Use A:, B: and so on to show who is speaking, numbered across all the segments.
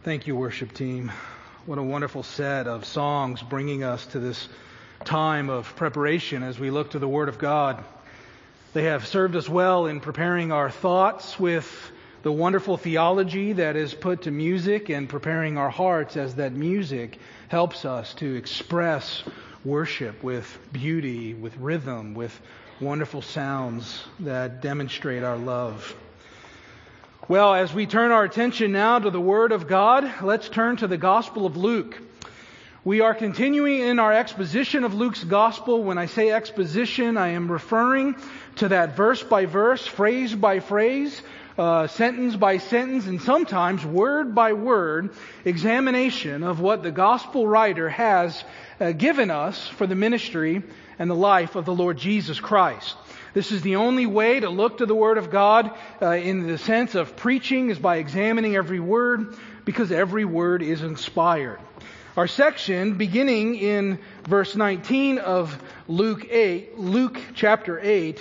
A: Thank you, worship team. What a wonderful set of songs bringing us to this time of preparation as we look to the Word of God. They have served us well in preparing our thoughts with the wonderful theology that is put to music and preparing our hearts as that music helps us to express worship with beauty, with rhythm, with wonderful sounds that demonstrate our love. Well, as we turn our attention now to the Word of God, let's turn to the Gospel of Luke. We are continuing in our exposition of Luke's Gospel. When I say exposition, I am referring to that verse by verse, phrase by phrase, sentence by sentence, and sometimes word by word examination of what the Gospel writer has given us for the ministry and the life of the Lord Jesus Christ. This is the only way to look to the Word of God in the sense of preaching is by examining every word, because every word is inspired. Our section, beginning in verse 19 of Luke chapter 8,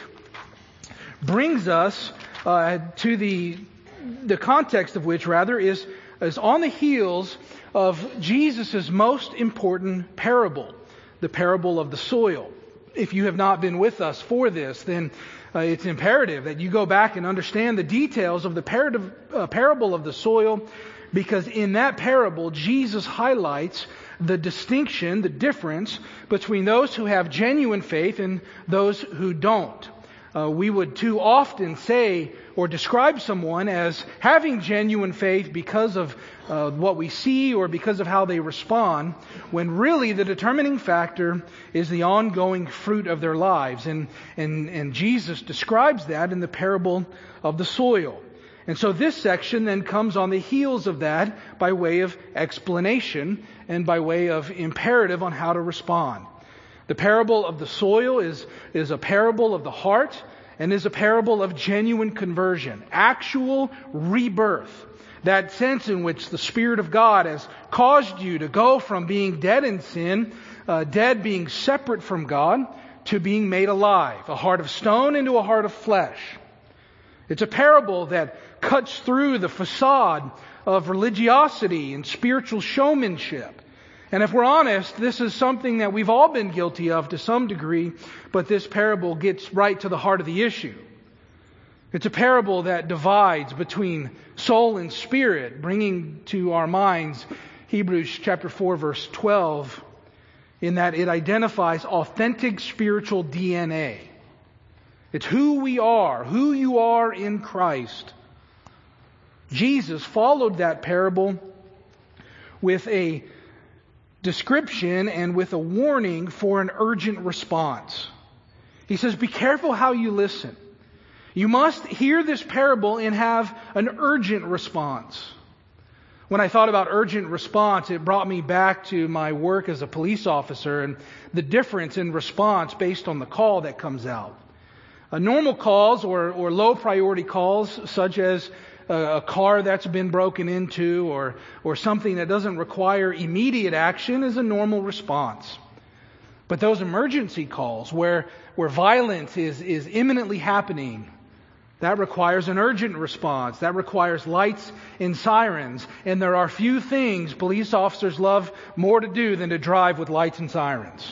A: brings us to the context of which, rather, is on the heels of Jesus' most important parable, the parable of the soil. If you have not been with us for this, then it's imperative that you go back and understand the details of the parable of the soil, because in that parable, Jesus highlights the distinction, the difference between those who have genuine faith and those who don't. We would too often say or describe someone as having genuine faith because of what we see or because of how they respond, when really the determining factor is the ongoing fruit of their lives. And Jesus describes that in the parable of the soil. And so this section then comes on the heels of that by way of explanation and by way of imperative on how to respond. The parable of the soil is a parable of the heart and is a parable of genuine conversion, actual rebirth. That sense in which the Spirit of God has caused you to go from being dead in sin, dead being separate from God, to being made alive, a heart of stone into a heart of flesh. It's a parable that cuts through the facade of religiosity and spiritual showmanship. And if we're honest, this is something that we've all been guilty of to some degree, but this parable gets right to the heart of the issue. It's a parable that divides between soul and spirit, bringing to our minds Hebrews chapter 4, verse 12, in that it identifies authentic spiritual DNA. It's who we are, who you are in Christ. Jesus followed that parable with a description and with a warning for an urgent response. He says, be careful how you listen. You must hear this parable and have an urgent response. When I thought about urgent response, it brought me back to my work as a police officer and the difference in response based on the call that comes out. Normal calls or low priority calls, such as a car that's been broken into or something that doesn't require immediate action, is a normal response. But those emergency calls where violence is imminently happening, that requires an urgent response. That requires lights and sirens. And there are few things police officers love more to do than to drive with lights and sirens.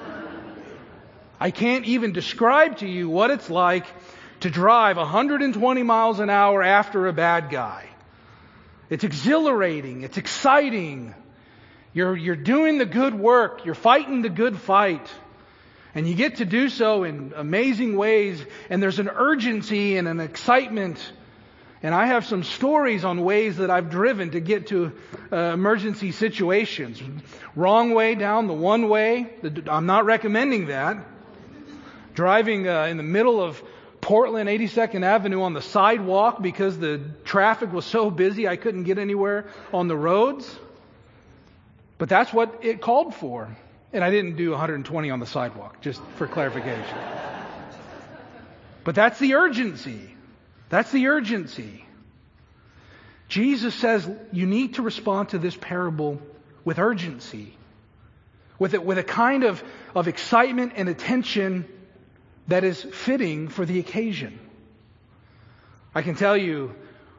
A: I can't even describe to you what it's like to drive 120 miles an hour after a bad guy. It's exhilarating. It's exciting. You're doing the good work. You're fighting the good fight. And you get to do so in amazing ways. And there's an urgency and an excitement. And I have some stories on ways that I've driven to get to emergency situations. Wrong way down the one way. I'm not recommending that. Driving in the middle of Portland 82nd Avenue on the sidewalk because the traffic was so busy I couldn't get anywhere on the roads. But that's what it called for. And I didn't do 120 on the sidewalk, just for clarification. But that's the urgency. That's the urgency. Jesus says you need to respond to this parable with urgency. With a kind of excitement and attention that is fitting for the occasion. I can tell you,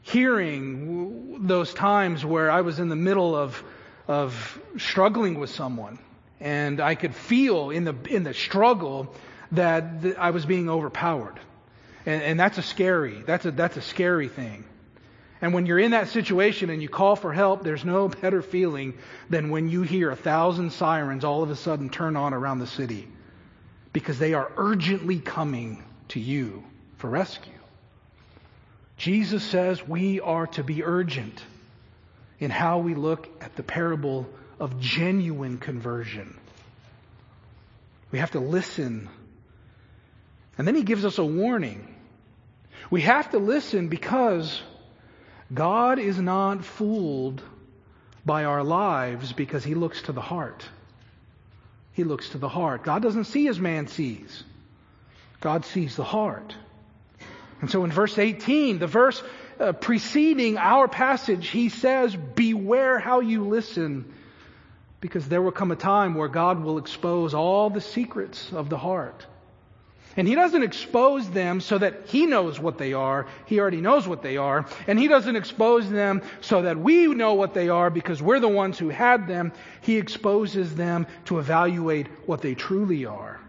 A: hearing those times where I was in the middle of struggling with someone, and I could feel in the struggle that I was being overpowered. And that's a scary thing. And when you're in that situation and you call for help, there's no better feeling than when you hear 1,000 sirens all of a sudden turn on around the city, because they are urgently coming to you for rescue. Jesus says we are to be urgent in how we look at the parable of genuine conversion. We have to listen. And then he gives us a warning. We have to listen because God is not fooled by our lives, because he looks to the heart. He looks to the heart. God doesn't see as man sees. God sees the heart. And so in verse 18, the verse preceding our passage, he says, beware how you listen, because there will come a time where God will expose all the secrets of the heart. And he doesn't expose them so that he knows what they are. He already knows what they are. And he doesn't expose them so that we know what they are because we're the ones who had them. He exposes them to evaluate what they truly are.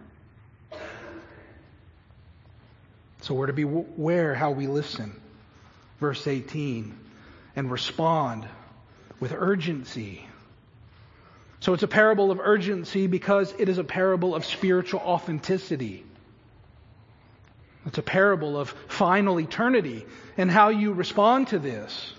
A: So we're to beware how we listen. Verse 18. And respond with urgency. So it's a parable of urgency because it is a parable of spiritual authenticity. It's a parable of final eternity and how you respond to this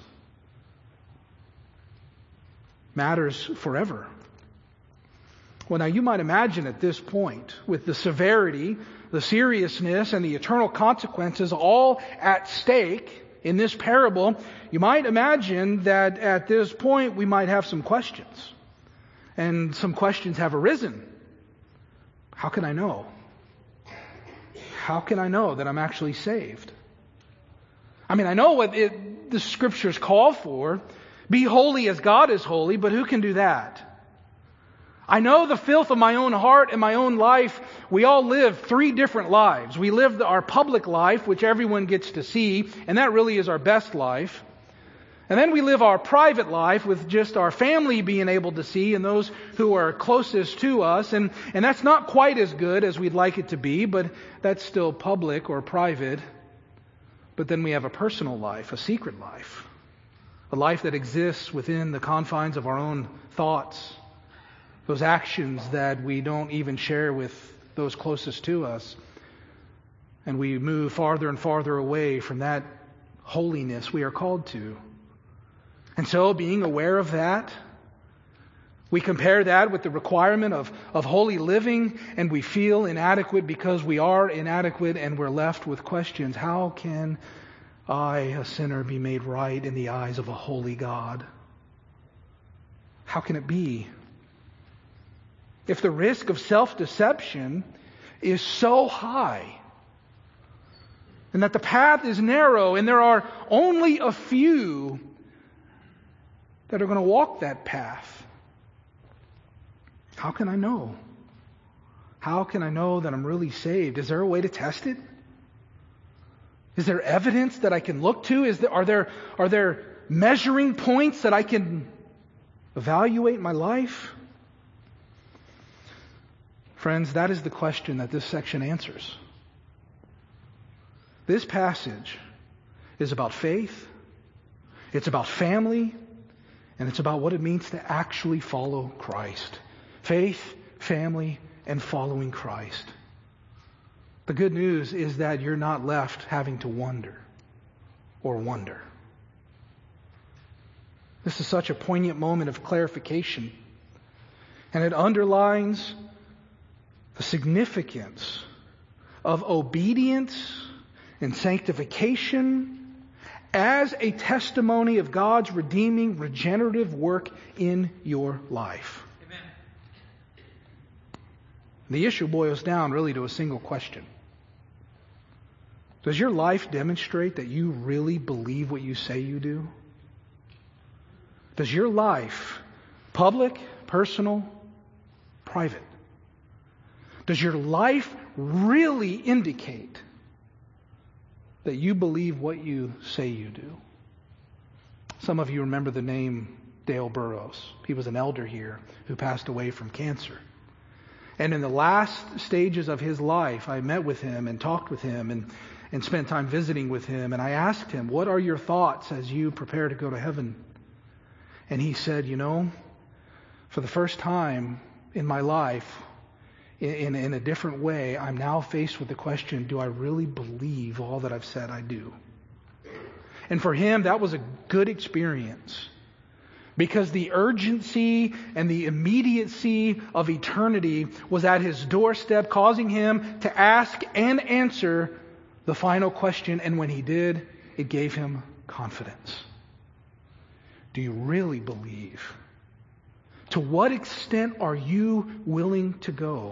A: matters forever. Well, now you might imagine at this point, with the severity, the seriousness, and the eternal consequences all at stake in this parable, you might imagine that at this point we might have some questions. And some questions have arisen. How can I know? How can I know that I'm actually saved? I mean, I know what the Scriptures call for. Be holy as God is holy, but who can do that? I know the filth of my own heart and my own life. We all live 3 different lives. We live our public life, which everyone gets to see, and that really is our best life. And then we live our private life with just our family being able to see and those who are closest to us. And that's not quite as good as we'd like it to be, but that's still public or private. But then we have a personal life, a secret life, a life that exists within the confines of our own thoughts, those actions that we don't even share with those closest to us. And we move farther and farther away from that holiness we are called to. And so, being aware of that, we compare that with the requirement of holy living, and we feel inadequate because we are inadequate, and we're left with questions. How can I, a sinner, be made right in the eyes of a holy God? How can it be? If the risk of self-deception is so high, and that the path is narrow, and there are only a few that are going to walk that path, how can I know? How can I know that I'm really saved? Is there a way to test it? Is there evidence that I can look to? Are there measuring points that I can evaluate my life? Friends, that is the question that this section answers. This passage is about faith. It's about family. And it's about what it means to actually follow Christ. Faith, family, and following Christ. The good news is that you're not left having to wonder. This is such a poignant moment of clarification. And it underlines the significance of obedience and sanctification as a testimony of God's redeeming, regenerative work in your life. Amen. The issue boils down really to a single question. Does your life demonstrate that you really believe what you say you do? Does your life, public, personal, private, does your life really indicate that you believe what you say you do? Some of you remember the name Dale Burrows. He was an elder here who passed away from cancer. And in the last stages of his life, I met with him and talked with him and spent time visiting with him. And I asked him, what are your thoughts as you prepare to go to heaven? And he said, for the first time in my life, in a different way, I'm now faced with the question, do I really believe all that I've said I do? And for him, that was a good experience. Because the urgency and the immediacy of eternity was at his doorstep, causing him to ask and answer the final question. And when he did, it gave him confidence. Do you really believe? To what extent are you willing to go?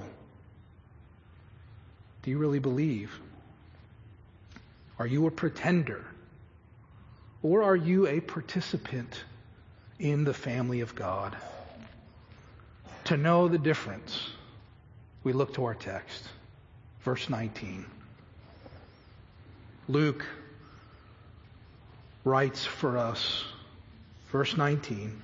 A: Do you really believe? Are you a pretender? Or are you a participant in the family of God? To know the difference, we look to our text, verse 19. Luke writes for us, verse 19,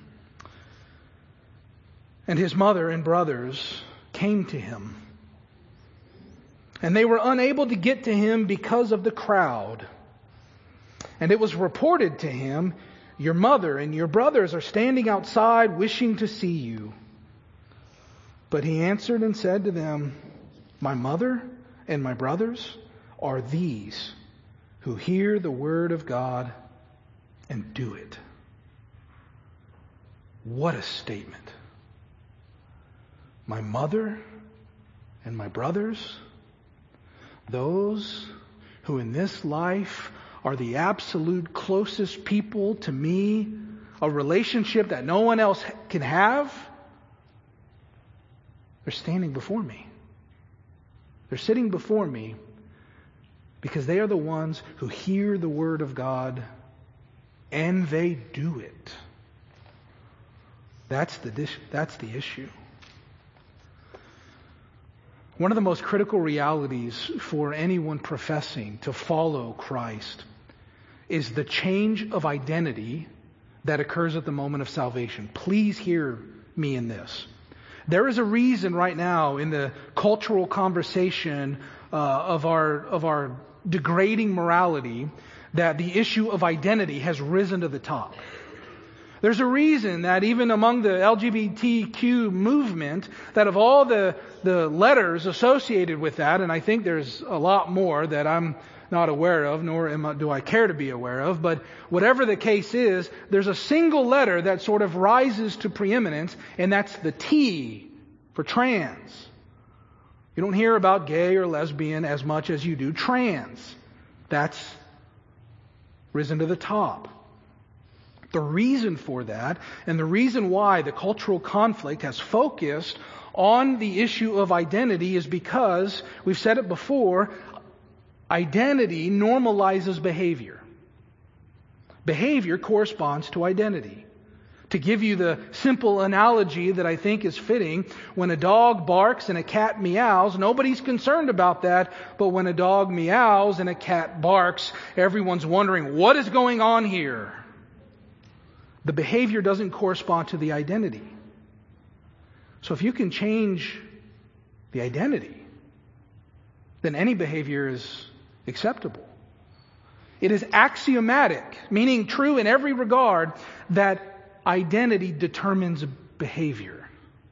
A: and his mother and brothers came to him, and they were unable to get to him because of the crowd. And it was reported to him, your mother and your brothers are standing outside wishing to see you. But he answered and said to them, my mother and my brothers are these who hear the word of God and do it. What a statement. My mother and my brothers, those who in this life are the absolute closest people to me, a relationship that no one else can have, they're standing before me. They're sitting before me because they are the ones who hear the word of God and they do it. That's the issue. One of the most critical realities for anyone professing to follow Christ is the change of identity that occurs at the moment of salvation. Please hear me in this. There is a reason right now in the cultural conversation of our degrading morality that the issue of identity has risen to the top. There's a reason that even among the LGBTQ movement, that of all the letters associated with that, and I think there's a lot more that I'm not aware of, nor do I care to be aware of, but whatever the case is, there's a single letter that sort of rises to preeminence, and that's the T for trans. You don't hear about gay or lesbian as much as you do trans. That's risen to the top. The reason for that, and the reason why the cultural conflict has focused on the issue of identity is because, we've said it before, identity normalizes behavior. Behavior corresponds to identity. To give you the simple analogy that I think is fitting, when a dog barks and a cat meows, nobody's concerned about that. But when a dog meows and a cat barks, everyone's wondering, what is going on here? The behavior doesn't correspond to the identity. So if you can change the identity, then any behavior is acceptable. It is axiomatic, meaning true in every regard, that identity determines behavior.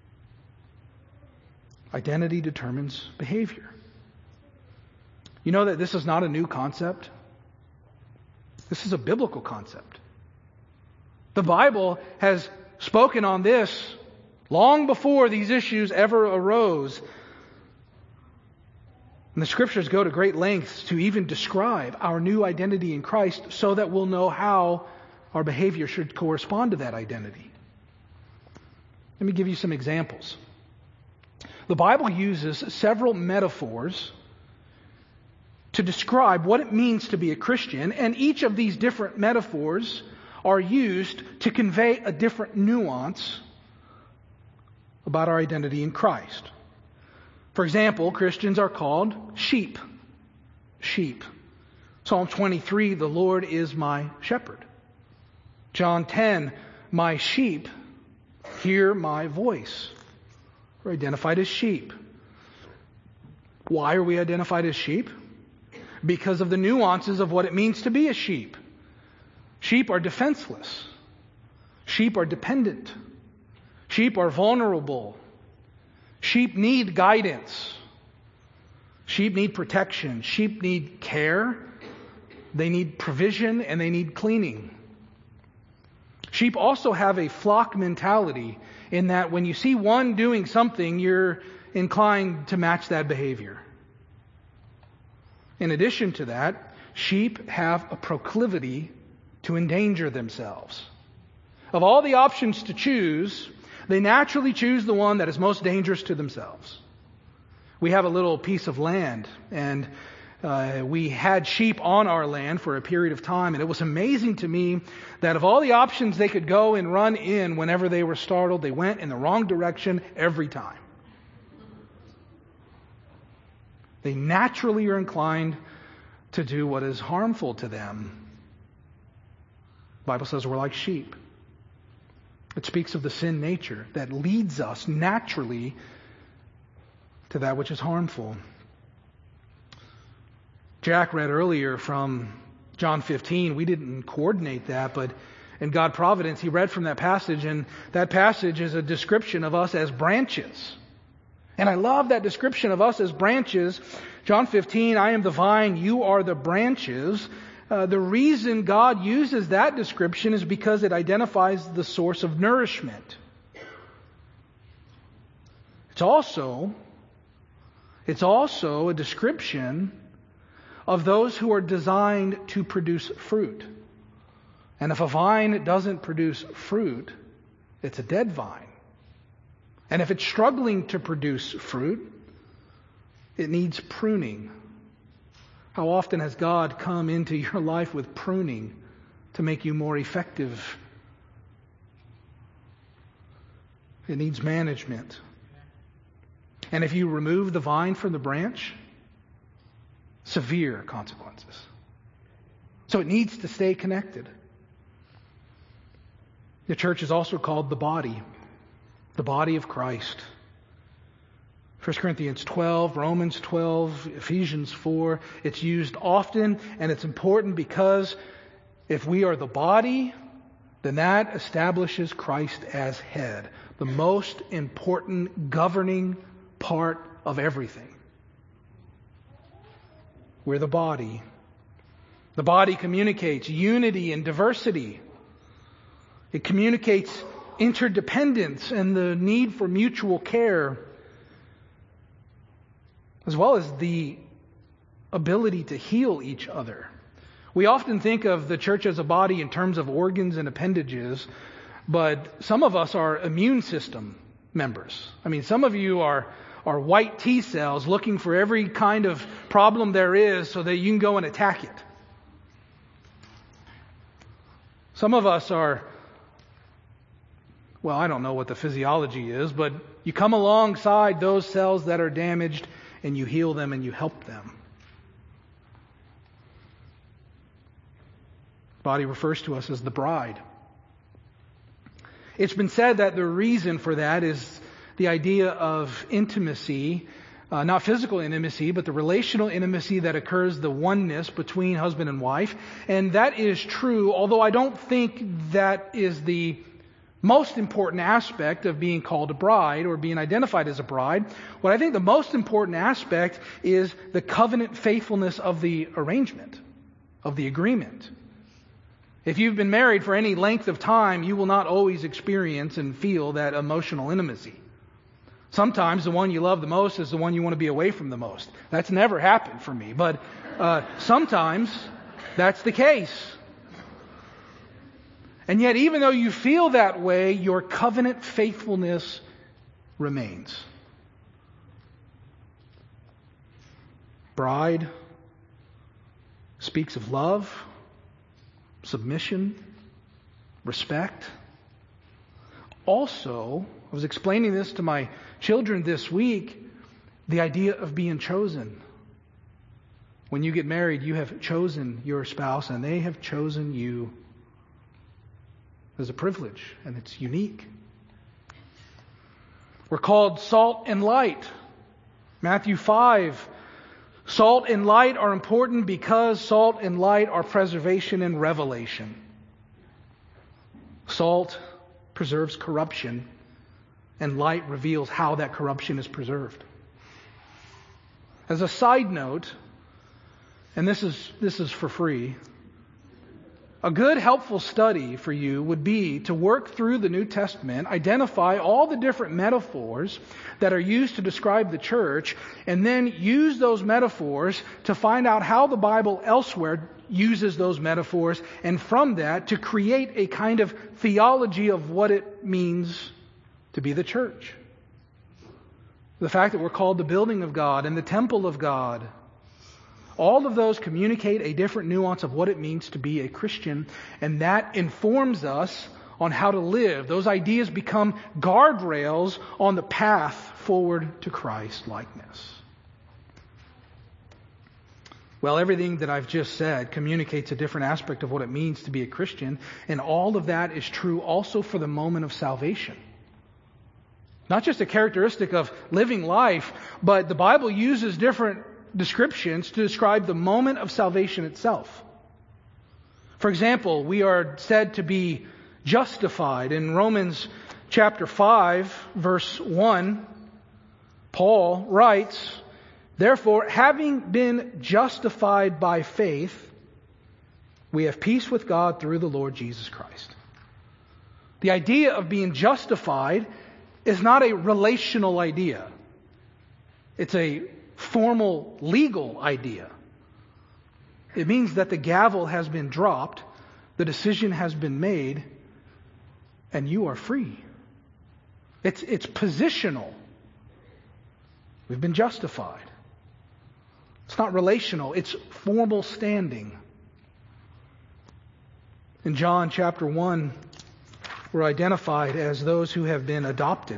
A: Identity determines behavior. You know that this is not a new concept. This is a biblical concept. The Bible has spoken on this long before these issues ever arose. And the Scriptures go to great lengths to even describe our new identity in Christ so that we'll know how our behavior should correspond to that identity. Let me give you some examples. The Bible uses several metaphors to describe what it means to be a Christian, and each of these different metaphors are used to convey a different nuance about our identity in Christ. For example, Christians are called sheep. Sheep. Psalm 23, the Lord is my shepherd. John 10, my sheep hear my voice. We're identified as sheep. Why are we identified as sheep? Because of the nuances of what it means to be a sheep. Sheep are defenseless. Sheep are dependent. Sheep are vulnerable. Sheep need guidance. Sheep need protection. Sheep need care. They need provision and they need cleaning. Sheep also have a flock mentality in that when you see one doing something, you're inclined to match that behavior. In addition to that, sheep have a proclivity to endanger themselves. Of all the options to choose, they naturally choose the one that is most dangerous to themselves. We have a little piece of land, and we had sheep on our land for a period of time, and it was amazing to me that of all the options they could go and run in whenever they were startled, they went in the wrong direction every time. They naturally are inclined to do what is harmful to them. The Bible says we're like sheep. It speaks of the sin nature that leads us naturally to that which is harmful. Jack read earlier from John 15. We didn't coordinate that, but in God providence, he read from that passage, and that passage is a description of us as branches. And I love that description of us as branches. John 15, I am the vine, you are the branches. The reason God uses that description is because it identifies the source of nourishment. It's also a description of those who are designed to produce fruit. And if a vine doesn't produce fruit, it's a dead vine. And if it's struggling to produce fruit, it needs pruning. How often has God come into your life with pruning to make you more effective? It needs management. And if you remove the vine from the branch, severe consequences. So it needs to stay connected. The church is also called the body of Christ. 1 Corinthians 12, Romans 12, Ephesians 4. It's used often, and it's important because if we are the body, then that establishes Christ as head, the most important governing part of everything. We're the body. The body communicates unity and diversity. It communicates interdependence and the need for mutual care, as well as the ability to heal each other. We often think of the church as a body in terms of organs and appendages, but some of us are immune system members. I mean, some of you are white T cells looking for every kind of problem there is so that you can go and attack it. Some of us are, well, I don't know what the physiology is, but you come alongside those cells that are damaged and you heal them and you help them. The body refers to us as the bride. It's been said that the reason for that is the idea of intimacy, not physical intimacy, but the relational intimacy that occurs, the oneness between husband and wife. And that is true, although I don't think that is the most important aspect of being called a bride or being identified as a bride. What I think the most important aspect is the covenant faithfulness of the arrangement, of the agreement. If you've been married for any length of time, you will not always experience and feel that emotional intimacy. Sometimes the one you love the most is the one you want to be away from the most. That's never happened for me, but sometimes that's the case. And yet, even though you feel that way, your covenant faithfulness remains. Bride speaks of love, submission, respect. Also, I was explaining this to my children this week, the idea of being chosen. When you get married, you have chosen your spouse and they have chosen you. is a privilege, and it's unique. We're called salt and light. Matthew 5. Salt and light are important because salt and light are preservation and revelation. Salt preserves corruption, and light reveals how that corruption is preserved. As a side note, and this is for free, a good, helpful study for you would be to work through the New Testament, identify all the different metaphors that are used to describe the church, and then use those metaphors to find out how the Bible elsewhere uses those metaphors, and from that to create a kind of theology of what it means to be the church. The fact that we're called the building of God and the temple of God. All of those communicate a different nuance of what it means to be a Christian, and that informs us on how to live. Those ideas become guardrails on the path forward to Christ likeness. Well, everything that I've just said communicates a different aspect of what it means to be a Christian, and all of that is true also for the moment of salvation. Not just a characteristic of living life, but the Bible uses different descriptions to describe the moment of salvation itself. For example, we are said to be justified. In Romans chapter 5, verse 1, Paul writes, "Therefore, having been justified by faith, we have peace with God through the Lord Jesus Christ." The idea of being justified is not a relational idea. It's a formal legal idea. It means that the gavel has been dropped, the decision has been made, and you are free. It's positional. We've been justified. It's not relational, it's formal standing. In John chapter 1, we're identified as those who have been adopted.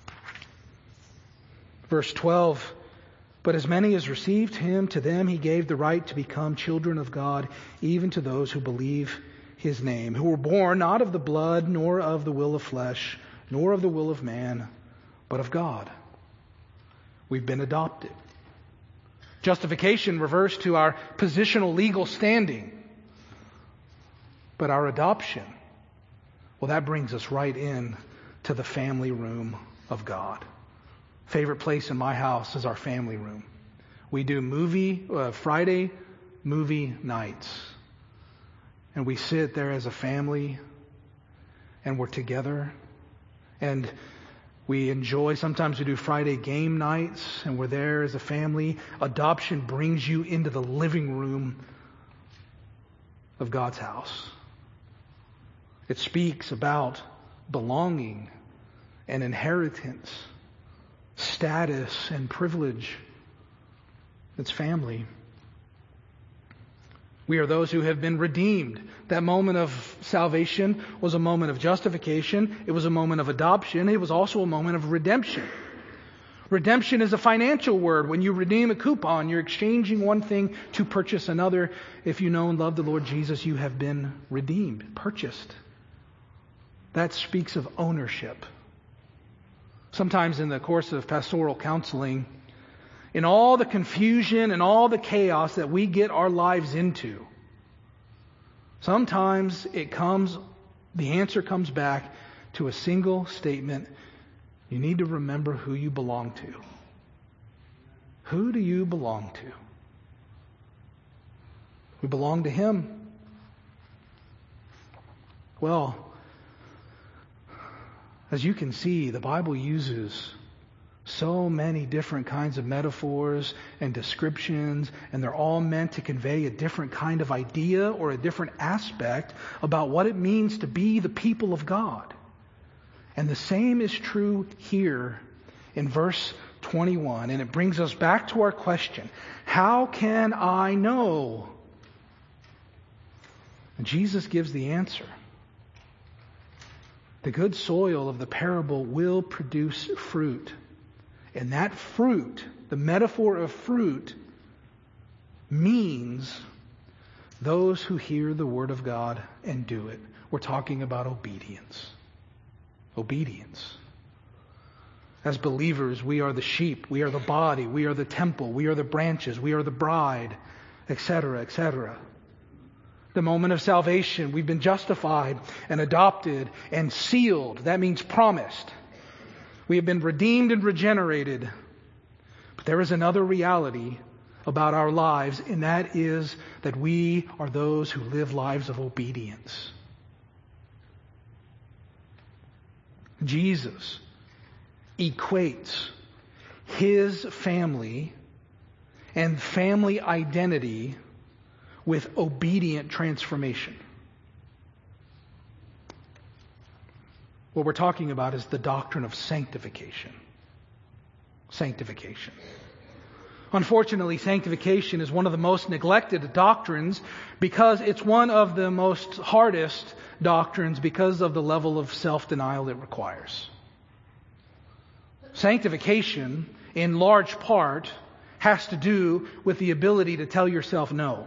A: Verse 12, "But as many as received him, to them he gave the right to become children of God, even to those who believe his name, who were born not of the blood, nor of the will of flesh, nor of the will of man, but of God." We've been adopted. Justification refers to our positional legal standing. But our adoption, well, that brings us right in to the family room of God. Favorite place in my house is our family room. We do Friday movie nights. And we sit there as a family and we're together. And we enjoy, sometimes we do Friday game nights and we're there as a family. Adoption brings you into the living room of God's house. It speaks about belonging and inheritance, status and privilege. It's family. We are those who have been redeemed. That moment of salvation was a moment of justification. It was a moment of adoption. It was also a moment of redemption. Redemption is a financial word. When you redeem a coupon, you're exchanging one thing to purchase another. If you know and love the Lord Jesus, you have been redeemed, purchased. That speaks of ownership. Sometimes in the course of pastoral counseling, in all the confusion and all the chaos that we get our lives into, sometimes the answer comes back to a single statement. You need to remember who you belong to. Who do you belong to? We belong to Him. Well, as you can see, the Bible uses so many different kinds of metaphors and descriptions, and they're all meant to convey a different kind of idea or a different aspect about what it means to be the people of God. And the same is true here in verse 21, and it brings us back to our question, how can I know? And Jesus gives the answer. The good soil of the parable will produce fruit. And that fruit, the metaphor of fruit, means those who hear the Word of God and do it. We're talking about obedience. Obedience. As believers, we are the sheep, we are the body, we are the temple, we are the branches, we are the bride, etc., etc. The moment of salvation, we've been justified and adopted and sealed. That means promised. We have been redeemed and regenerated. But there is another reality about our lives, and that is that we are those who live lives of obedience. Jesus equates His family and family identity with obedient transformation. What we're talking about is the doctrine of sanctification. Sanctification. Unfortunately, sanctification is one of the most neglected doctrines because it's one of the most hardest doctrines because of the level of self-denial it requires. Sanctification, in large part, has to do with the ability to tell yourself no.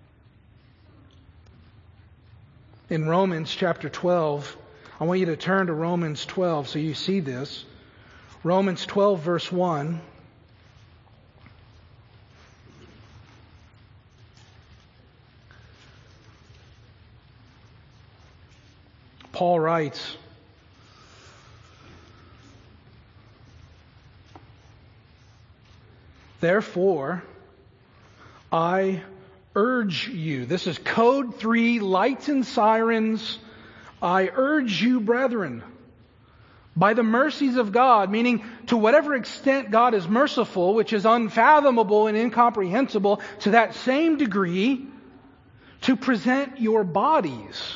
A: In Romans chapter 12, I want you to turn to Romans 12 so you see this. Romans 12 verse 1. Paul writes, "Therefore, I urge you," this is code 3, lights and sirens, "I urge you, brethren, by the mercies of God," meaning to whatever extent God is merciful, which is unfathomable and incomprehensible, to that same degree, to present your bodies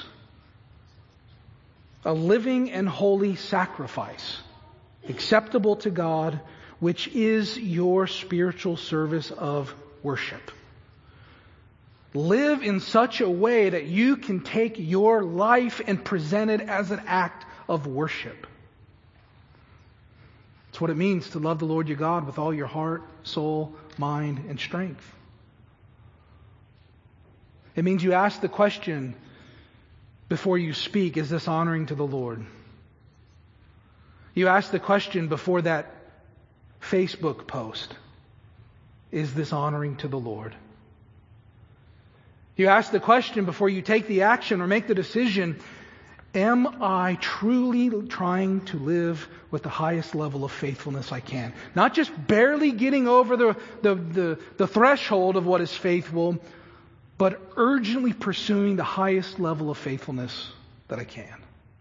A: a living and holy sacrifice, acceptable to God, which is your spiritual service of worship. Live in such a way that you can take your life and present it as an act of worship. It's what it means to love the Lord your God with all your heart, soul, mind, and strength. It means you ask the question before you speak, is this honoring to the Lord? You ask the question before that Facebook post, is this honoring to the Lord? You ask the question before you take the action or make the decision, am I truly trying to live with the highest level of faithfulness I can? Not just barely getting over the threshold of what is faithful, but urgently pursuing the highest level of faithfulness that I can.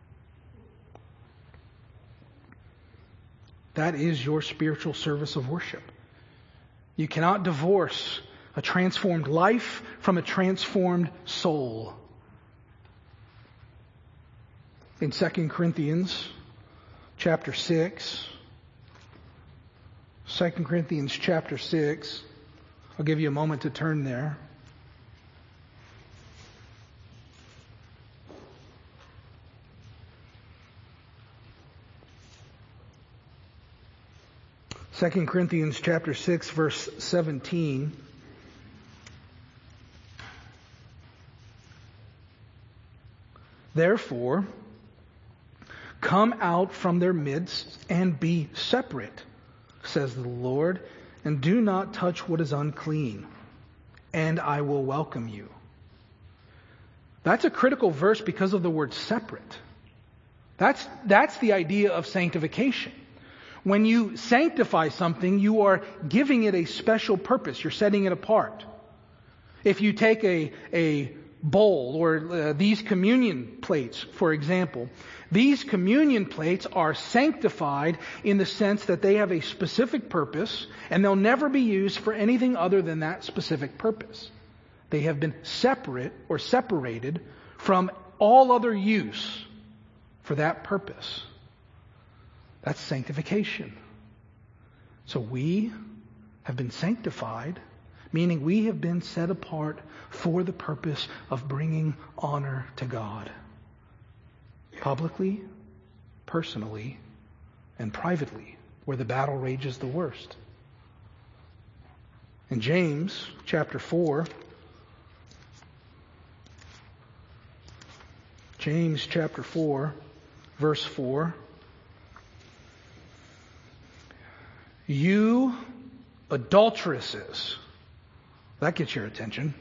A: That is your spiritual service of worship. You cannot divorce a transformed life from a transformed soul. In 2 Corinthians chapter 6, 2 Corinthians chapter 6, I'll give you a moment to turn there. Second Corinthians chapter 6, verse 17. "Therefore, come out from their midst and be separate, says the Lord, and do not touch what is unclean, and I will welcome you." That's a critical verse because of the word separate. That's the idea of sanctification. When you sanctify something, you are giving it a special purpose. You're setting it apart. If you take a bowl or these communion plates, for example, these communion plates are sanctified in the sense that they have a specific purpose and they'll never be used for anything other than that specific purpose. They have been separate or separated from all other use for that purpose. That's sanctification. So we have been sanctified, meaning we have been set apart for the purpose of bringing honor to God. Publicly, personally, and privately, where the battle rages the worst. In James chapter 4, James chapter 4, verse 4. You adulteresses. That gets your attention.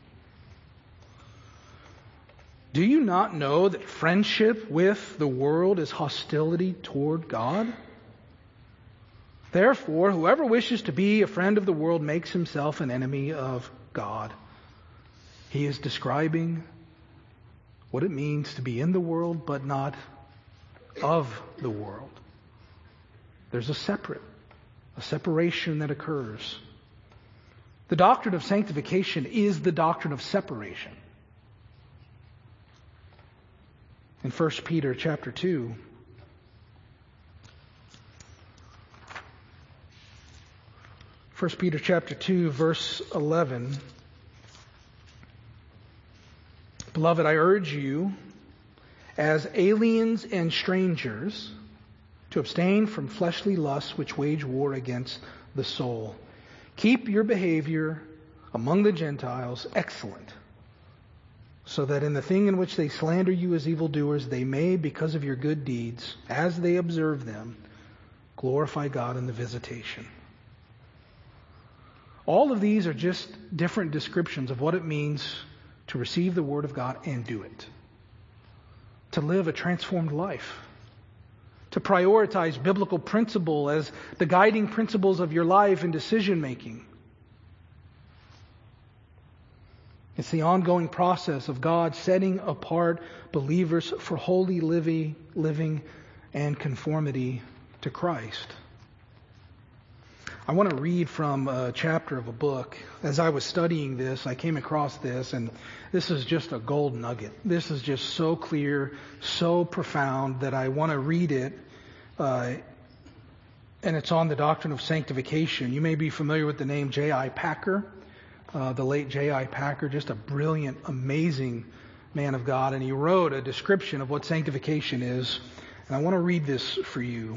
A: Do you not know that friendship with the world is hostility toward God? Therefore, whoever wishes to be a friend of the world makes himself an enemy of God. He is describing what it means to be in the world, but not of the world. There's a separation that occurs. The doctrine of sanctification is the doctrine of separation. In 1 Peter chapter 2, verse 11. Beloved, I urge you, as aliens and strangers, to abstain from fleshly lusts which wage war against the soul. Keep your behavior among the Gentiles excellent, so that in the thing in which they slander you as evildoers, they may, because of your good deeds, as they observe them, glorify God in the visitation. All of these are just different descriptions of what it means to receive the Word of God and do it. To live a transformed life. To prioritize biblical principle as the guiding principles of your life and decision making. It's the ongoing process of God setting apart believers for holy living and conformity to Christ. I want to read from a chapter of a book. As I was studying this, I came across this, and this is just a gold nugget. This is just so clear, so profound that I want to read it. And it's on the doctrine of sanctification. You may be familiar with the name J.I. Packer. The late J.I. Packer, just a brilliant, amazing man of God. And he wrote a description of what sanctification is. And I want to read this for you.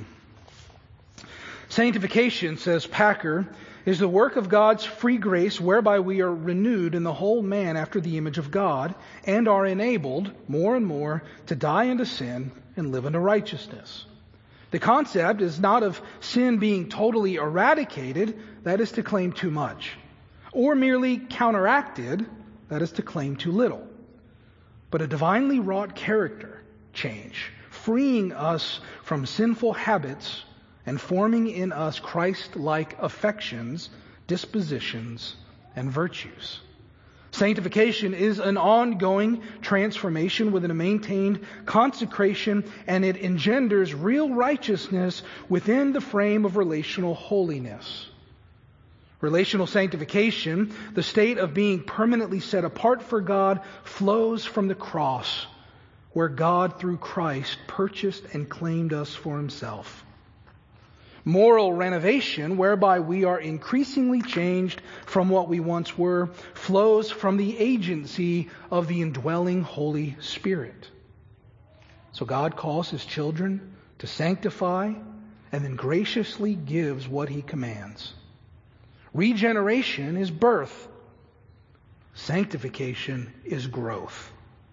A: Sanctification, says Packer, is the work of God's free grace whereby we are renewed in the whole man after the image of God and are enabled more and more to die unto sin and live unto righteousness. The concept is not of sin being totally eradicated, that is to claim too much, or merely counteracted, that is to claim too little, but a divinely wrought character change, freeing us from sinful habits and forming in us Christ-like affections, dispositions, and virtues. Sanctification is an ongoing transformation within a maintained consecration, and it engenders real righteousness within the frame of relational holiness. Relational sanctification, the state of being permanently set apart for God, flows from the cross, where God through Christ purchased and claimed us for Himself. Moral renovation, whereby we are increasingly changed from what we once were, flows from the agency of the indwelling Holy Spirit. So God calls His children to sanctify and then graciously gives what He commands. Regeneration is birth. Sanctification is growth.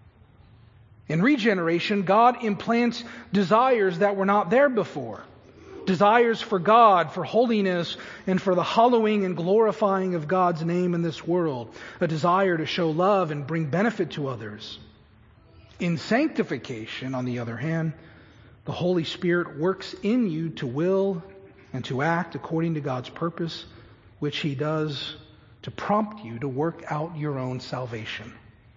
A: In regeneration, God implants desires that were not there before. Desires for God, for holiness, and for the hallowing and glorifying of God's name in this world. A desire to show love and bring benefit to others. In sanctification, on the other hand, the Holy Spirit works in you to will and to act according to God's purpose, which He does to prompt you to work out your own salvation.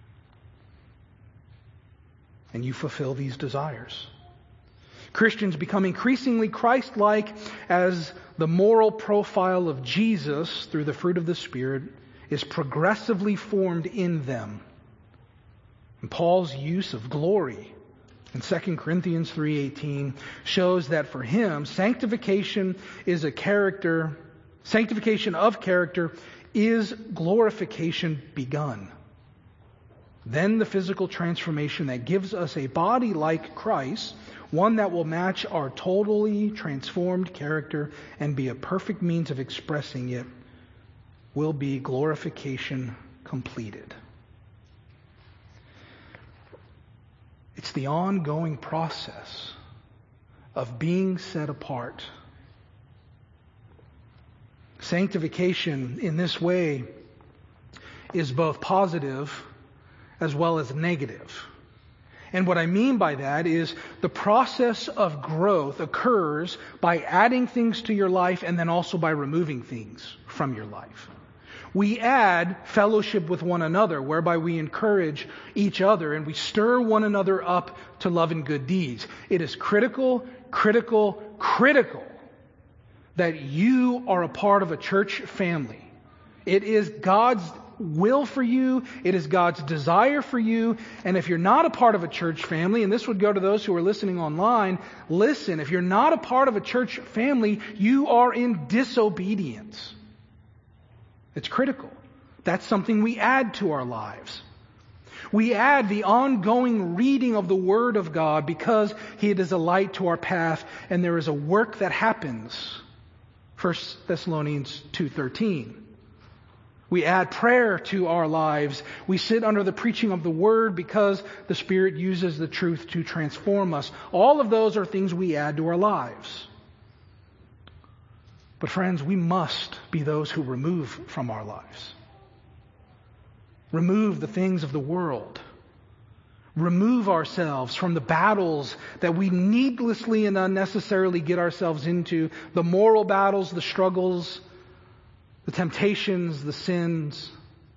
A: And you fulfill these desires. Christians become increasingly Christ-like as the moral profile of Jesus through the fruit of the Spirit is progressively formed in them. And Paul's use of glory in 2 Corinthians 3:18 shows that for him, sanctification of character is glorification begun. Then the physical transformation that gives us a body like Christ, one that will match our totally transformed character and be a perfect means of expressing it, will be glorification completed. It It's the ongoing process of being set apart. Sanctification in this way is both positive as well as negative. And what I mean by that is the process of growth occurs by adding things to your life and then also by removing things from your life. We add fellowship with one another, whereby we encourage each other and we stir one another up to love and good deeds. It is critical that you are a part of a church family. It is God's will for you. It is God's desire for you. And if you're not a part of a church family, and this would go to those who are listening online, listen, if you're not a part of a church family, you are in disobedience. It's critical. That's something we add to our lives. We add the ongoing reading of the Word of God because it is a light to our path and there is a work that happens. 1 Thessalonians 2:13. We add prayer to our lives. We sit under the preaching of the Word because the Spirit uses the truth to transform us. All of those are things we add to our lives. But friends, we must be those who remove from our lives. Remove the things of the world. Remove ourselves from the battles that we needlessly and unnecessarily get ourselves into. The moral battles, the struggles, the temptations, the sins.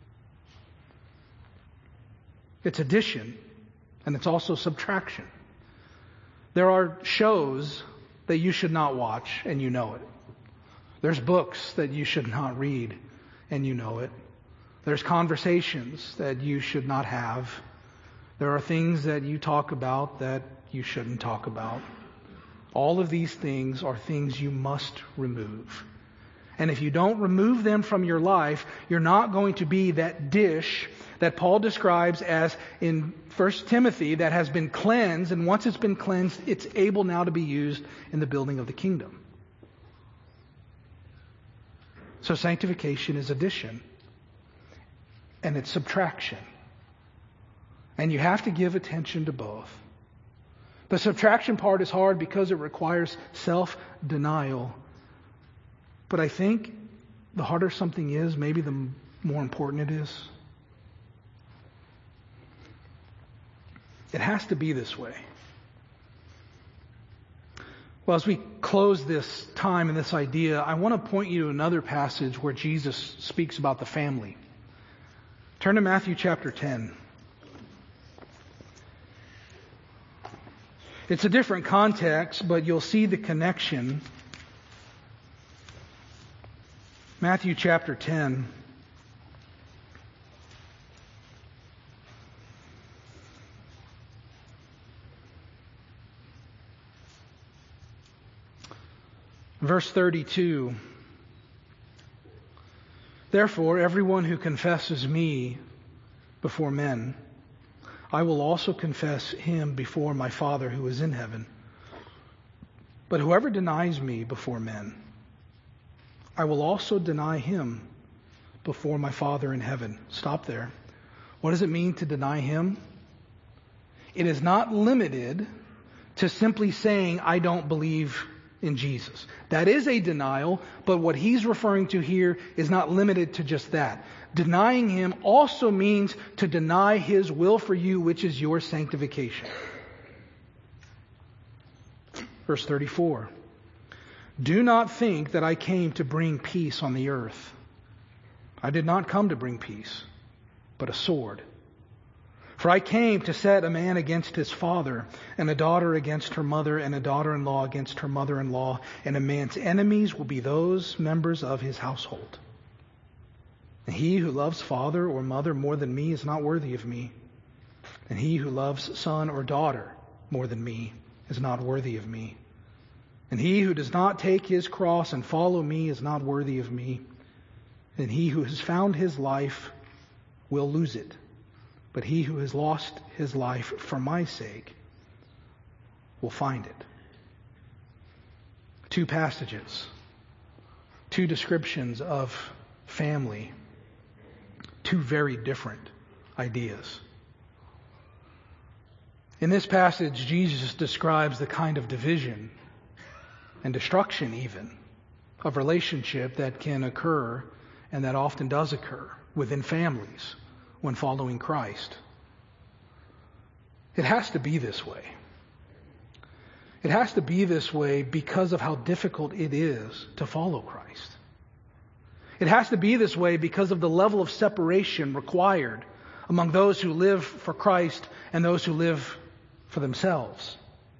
A: It's addition and it's also subtraction. There are shows that you should not watch and you know it. There's books that you should not read and you know it. There's conversations that you should not have. There are things that you talk about that you shouldn't talk about. All of these things are things you must remove. And if you don't remove them from your life, you're not going to be that dish that Paul describes as in 1 Timothy that has been cleansed, and once it's been cleansed, it's able now to be used in the building of the kingdom. So sanctification is addition, and it's subtraction. And you have to give attention to both. The subtraction part is hard because it requires self-denial. But I think the harder something is, maybe the more important it is. It has to be this way. Well, as we close this time and this idea, I want to point you to another passage where Jesus speaks about the family. Turn to Matthew chapter 10. It's a different context, but you'll see the connection. Matthew chapter 10. Verse 32. Therefore, everyone who confesses me before men, I will also confess him before my Father who is in heaven. But whoever denies me before men, I will also deny him before my Father in heaven. Stop there. What does it mean to deny him? It is not limited to simply saying, I don't believe in Jesus. That is a denial, but what he's referring to here is not limited to just that. Denying him also means to deny his will for you, which is your sanctification. Verse 34. Do not think that I came to bring peace on the earth. I did not come to bring peace, but a sword. For I came to set a man against his father, and a daughter against her mother, and a daughter-in-law against her mother-in-law, and a man's enemies will be those members of his household. And he who loves father or mother more than me is not worthy of me. And he who loves son or daughter more than me is not worthy of me. And he who does not take his cross and follow me is not worthy of me. And he who has found his life will lose it. But he who has lost his life for my sake will find it. Two passages, two descriptions of family, two very different ideas. In this passage, Jesus describes the kind of division and destruction even of relationship that can occur and that often does occur within families when following Christ. It has to be this way. It has to be this way because of how difficult it is to follow Christ. It has to be this way because of the level of separation required among those who live for Christ and those who live for themselves.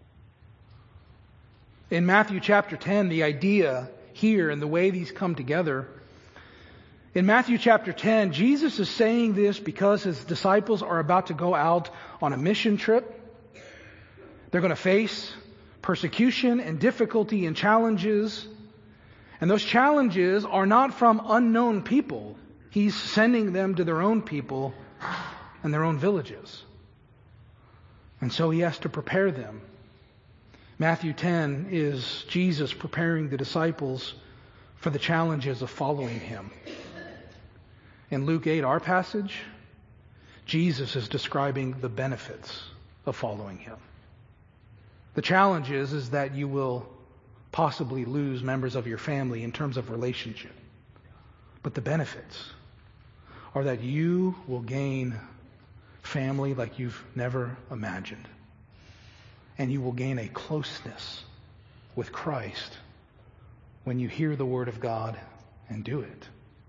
A: In Matthew chapter 10, the idea here and the way these come together, in Matthew chapter 10, Jesus is saying this because his disciples are about to go out on a mission trip. They're going to face persecution and difficulty and challenges. And those challenges are not from unknown people. He's sending them to their own people and their own villages. And so he has to prepare them. Matthew 10 is Jesus preparing the disciples for the challenges of following him. In Luke 8, our passage, Jesus is describing the benefits of following him. The challenge is that you will possibly lose members of your family in terms of relationship. But the benefits are that you will gain family like you've never imagined. And you will gain a closeness with Christ when you hear the Word of God and do it.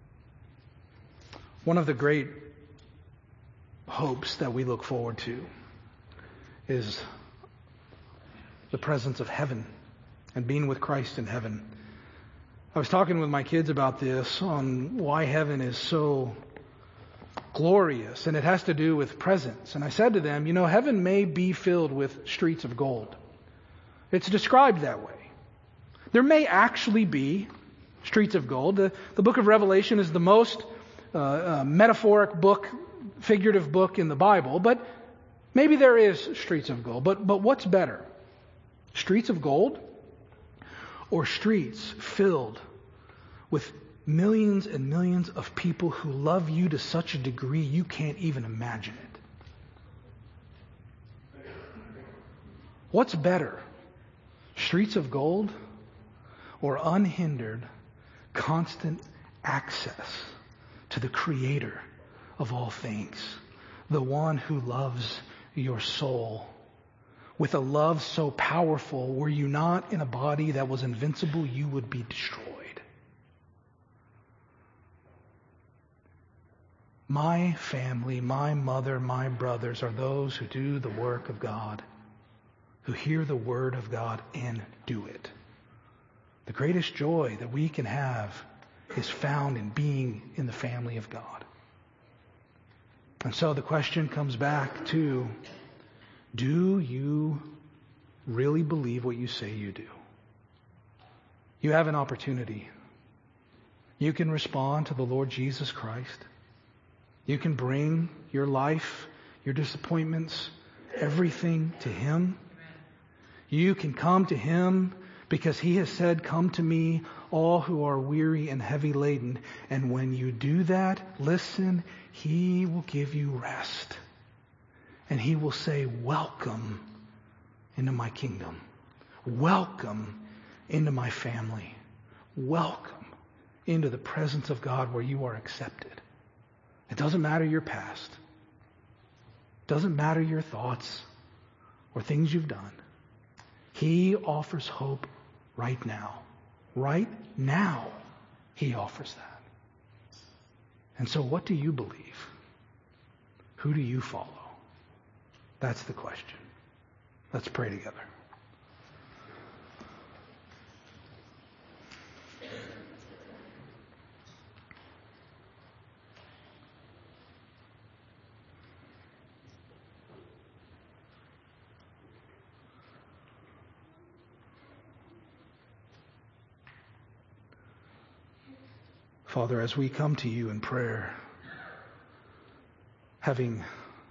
A: One of the great hopes that we look forward to is the presence of heaven and being with Christ in heaven. I was talking with my kids about this on why heaven is so glorious, and it has to do with presence. And I said to them, heaven may be filled with streets of gold. It's described that way. There may actually be streets of gold. The book of Revelation is the most metaphoric book, figurative book in the Bible, but maybe there is streets of gold. But what's better? Streets of gold or streets filled with millions and millions of people who love you to such a degree you can't even imagine it? What's better? Streets of gold or unhindered, constant access to the Creator of all things, the one who loves your soul with a love so powerful, were you not in a body that was invincible, you would be destroyed. My family, my mother, my brothers are those who do the work of God, who hear the Word of God and do it. The greatest joy that we can have is found in being in the family of God. And so the question comes back to, do you really believe what you say you do? You have an opportunity. You can respond to the Lord Jesus Christ. You can bring your life, your disappointments, everything to Him. You can come to Him because He has said, "Come to me, all who are weary and heavy laden." And when you do that, listen, He will give you rest. And He will say, "Welcome into my kingdom. Welcome into my family. Welcome into the presence of God where you are accepted." It doesn't matter your past. It doesn't matter your thoughts or things you've done. He offers hope right now. Right now, He offers that. And so what do you believe? Who do you follow? That's the question. Let's pray together. Father, as we come to you in prayer, having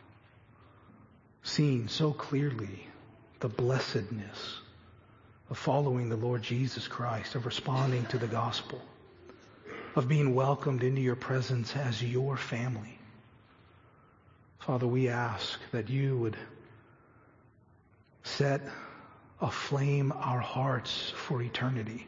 A: seen so clearly the blessedness of following the Lord Jesus Christ, of responding to the gospel, of being welcomed into your presence as your family, Father, we ask that you would set aflame our hearts for eternity.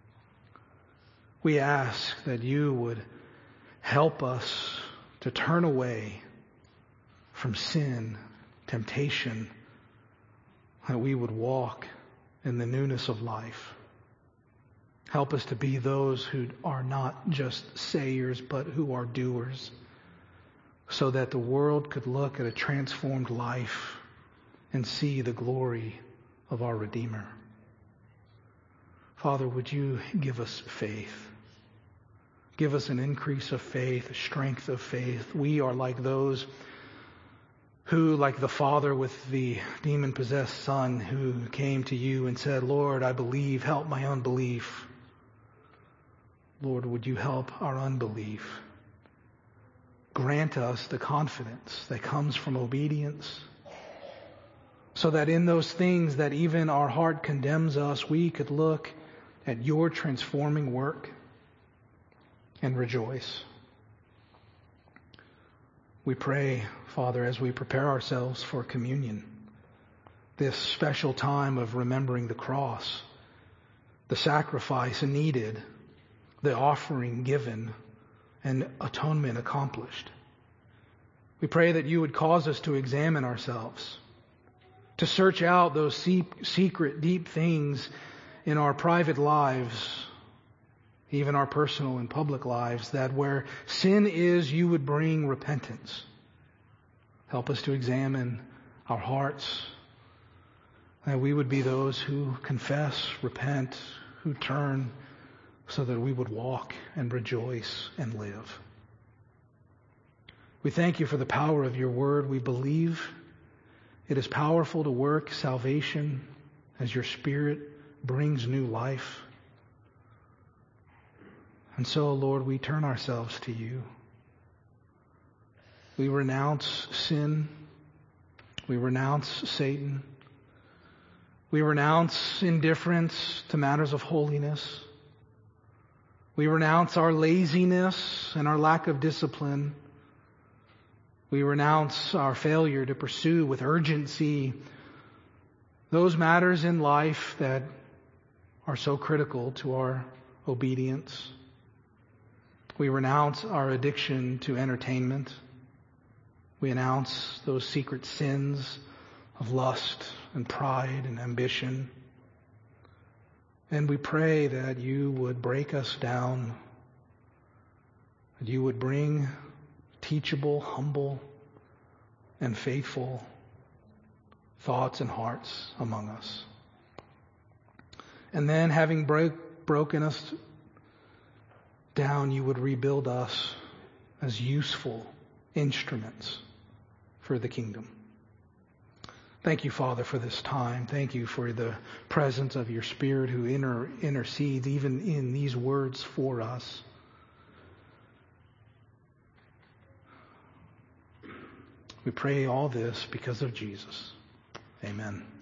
A: We ask that you would help us to turn away from sin, temptation, that we would walk in the newness of life. Help us to be those who are not just sayers, but who are doers, so that the world could look at a transformed life and see the glory of our Redeemer. Father, would you give us faith? Give us an increase of faith, a strength of faith. We are like those who, like the father with the demon-possessed son who came to you and said, Lord, I believe, help my unbelief. Lord, would you help our unbelief? Grant us the confidence that comes from obedience, so that in those things that even our heart condemns us, we could look at your transforming work and rejoice. We pray, Father, as we prepare ourselves for communion, this special time of remembering the cross, the sacrifice needed, the offering given, and atonement accomplished. We pray that you would cause us to examine ourselves, to search out those secret, deep things in our private lives, even our personal and public lives, that where sin is, you would bring repentance. Help us to examine our hearts, that we would be those who confess, repent, who turn, so that we would walk and rejoice and live. We thank you for the power of your word. We believe it is powerful to work salvation as your Spirit brings new life. And so, Lord, we turn ourselves to you. We renounce sin. We renounce Satan. We renounce indifference to matters of holiness. We renounce our laziness and our lack of discipline. We renounce our failure to pursue with urgency those matters in life that are so critical to our obedience. We renounce our addiction to entertainment. We renounce those secret sins of lust and pride and ambition. And we pray that you would break us down, that you would bring teachable, humble, and faithful thoughts and hearts among us. And then, having broken us down, you would rebuild us as useful instruments for the kingdom. Thank you, Father, for this time. Thank you for the presence of your Spirit who intercedes even in these words for us. We pray all this because of Jesus. Amen.